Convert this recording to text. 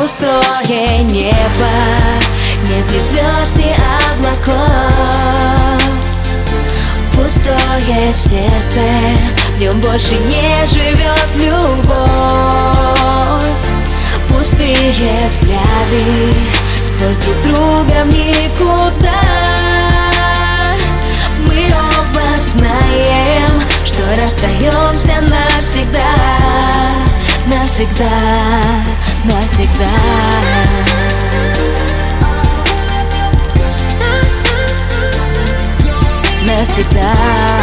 Пустое небо, нет ни звезд, ни облаков. Пустое сердце, в нем больше не живет любовь. Пустые взгляды, сквозь друг друга в никуда. Мы оба знаем, что расстаемся навсегда. Навсегда, навсегда. Навсегда.